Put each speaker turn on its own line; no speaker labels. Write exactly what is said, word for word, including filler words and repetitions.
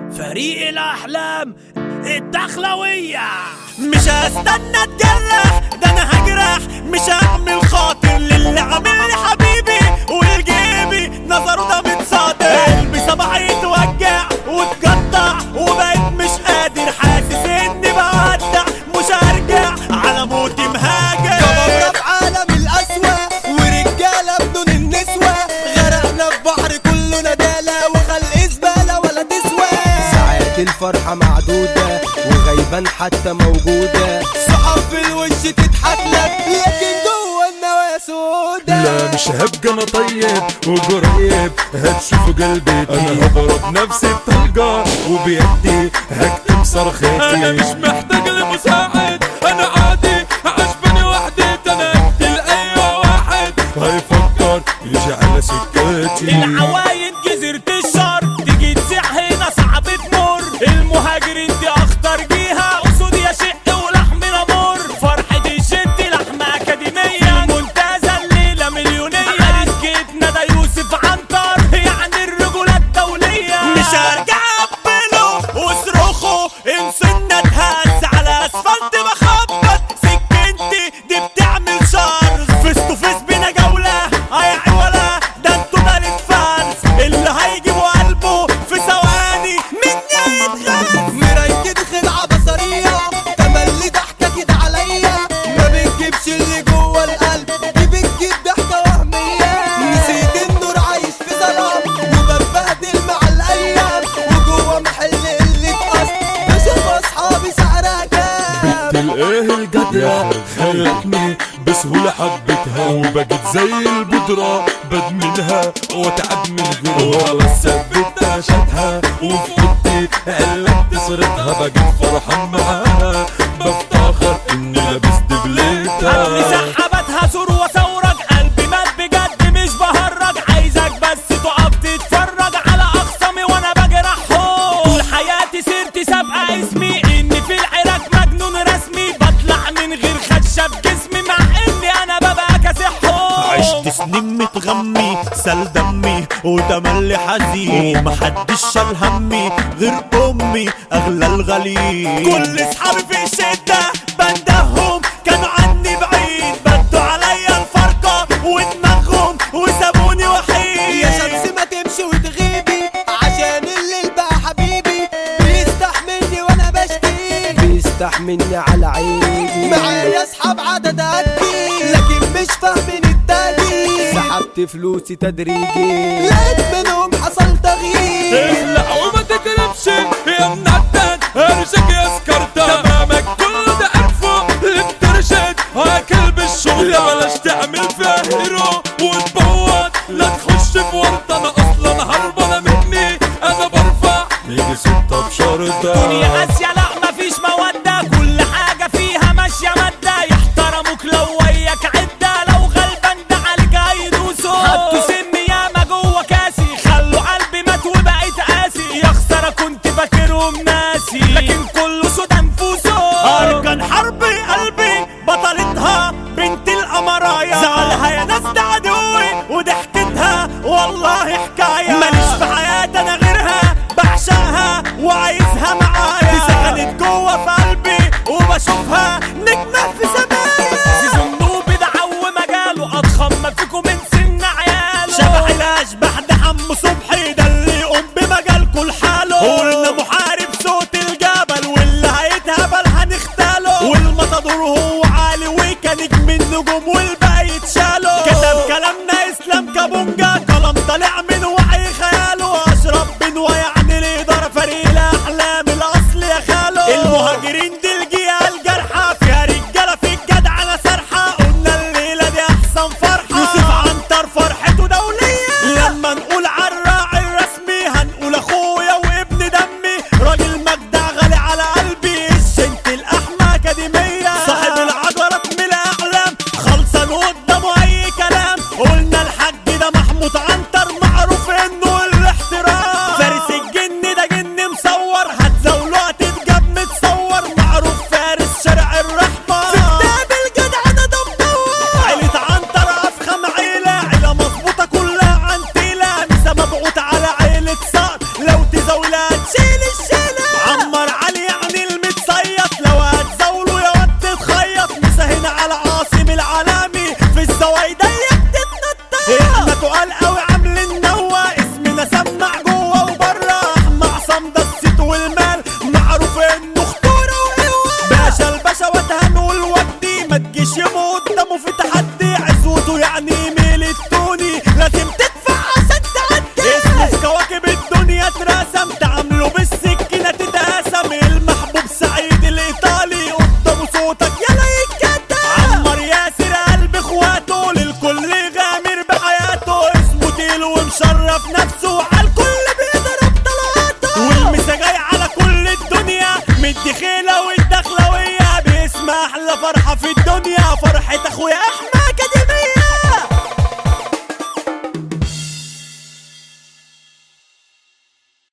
فريق الأحلام الدخلوية. مش هستنى اتجرح، ده انا هجرح، مش هعمل خاطر للي عامل لي حبيبي والجيبي نظره ده متصادر. قلبي صباح يتوجع واتقطع وبقيت مش قادر، حاسس اني بودع مش هرجع على موتي مهاجر.
كبرنا في عالم القسوة ورجالة بدون النسوة، غرقنا في بحر كله ندالة وخلق زبالة ولا تسوى. ساعات الفرحة معدودة وغيبان حتى موجودة، صحاب في الوش تضحك لك لكن جوه النوايا سودا.
لا مش هبقى انا طيب وقريب هتشوفوا قلبي، انا هضرب نفسي بطلقة وبيدي هكتم صرختي.
انا مش محتاج لمساعد، انا عادي عجبني وحدي، انا اقتل اي واحد
هيفكر يجي على سكتي.
العواين جزيرة الشر تيجي تسيح هنا صعب تمر، المهاجرين دي اخطر جيها اسود يا شق ولحم نمر. فرحة الجد لحمة اكاديمية منتزه الليلة مليونية، عريس جدنا ده يوسف عنتر يعني الرجولة الدولية. مش هرجع اقبله واصرخه انسنا تهز على اسفلت بخبط سكنتي دي بتعمل شر. فيس تو فيس بينا جولة اي عوله، ده انتوا دارت فارس اللي هيجيبوا قلبه في ثواني مني يتغاز.
مراية خدعة بصرية تملي ضحكة كده عليا، ما بتجيبش اللي جوه القلب دي بتجيب ضحكة وهمية. نسيت النور عايش في ظلام وببهدل مع الايام، وجوه محل اللي اتقص بشوف اصحابي سعرها كام.
الايه الجدرة خلتني بسهولة حبتها وبقيت زي البودرة بدمنها واتعب من غيرها. خلاص ثبتها شاتها وفي اوضتي قلبت صورتها، بقيت فرحان معاها بفتخر اني لابس دبلتها.
قبل سحبتها زور وثورج، قلبي مات بجد مش بهرج، عايزك بس تقف تتفرج على اخصامي وانا بجرحهم. طول حياتي سيرتي سابقة اسمي اني في العراق مجنون رسمي، بطلع من غير خدشة بجسمي مع اني انا ببقى كاسحهم. عشت سنين متغمي سال دمي وتملي حزين، محدش شال همي غير امي اغلى الغالين. كل اصحابي في الشدة بندهم كانوا عني بعيد، بدوا عليا الفرقة ودماغهم وسابوني وحيد.
يا شمس ما تمشي وتغيبي عشان الليل بقى حبيبي، بيستحملني وانا بشتي بيستحملني على عيني. معايا اصحاب عدد قدي لكن مش فاهمين التاني، سحبت فلوسي تدريجي لقيت منهم حصل تغيير.
اخلع وما تكرمش يا منتن ارجك يا سكرتة، تمامك كل ده عرفه اللي بترشد هاكل بالشغل. يا بلاش تعمل فيها هيرو وتبوظ، لا تخش في ورطة، انا اصلا هربانة مني انا برفع
يجي ستة بشرطة.
دنيا قاسية لا مفيش مودة، كل حاجة فيها ماشية مادة، يحترموك لو وياك عدة، لو غلبان ده عليك هيدوسوا. حطوا سم ياما جوه كاسي خلوا قلبي مات وبقيت قاسي، يا خسارة كنت فاكرهم ناسي لكن كله سودا نفوسه. أركان حربي قلبي بطلتها بنت القمرايا، زعلها يا ناس ده عدوي وضحكتها والله حكاية. ماليش في حياتي أنا غيرها بعشقها وعايزها معايا، دي سكنت جوه في قلبي وبشوفها نجمة في سمايا. زيزو النوبي ده عو مجاله أضخم ما فيكم من سن عياله، شبح الأشبح ده عم صبحي ده اللي يقوم بمجالكوا لحاله. قلنا